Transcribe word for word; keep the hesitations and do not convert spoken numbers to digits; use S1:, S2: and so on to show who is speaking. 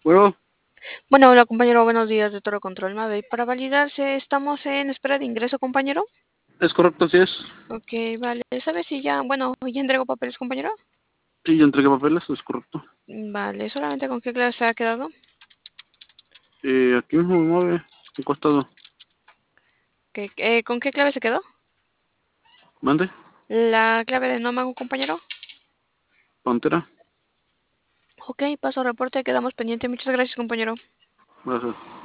S1: Bueno,
S2: Bueno, hola compañero, buenos días de Toro Control Mave. Para validarse, estamos en espera de ingreso, compañero.
S1: es correcto, así es.
S2: Ok, vale. ¿Sabes si ya, bueno, ya entregó papeles, compañero?
S1: Sí, yo entregué papeles, es correcto.
S2: Vale, ¿solamente con qué clase se ha quedado?
S1: Eh, aquí mismo me mueve, un costado.
S2: ¿Qué- eh, ¿con qué clave se quedó?
S1: Mande,
S2: La clave de Nómago, compañero.
S1: Pantera.
S2: Ok, paso a reporte, quedamos pendiente. Muchas gracias, compañero.
S1: Gracias.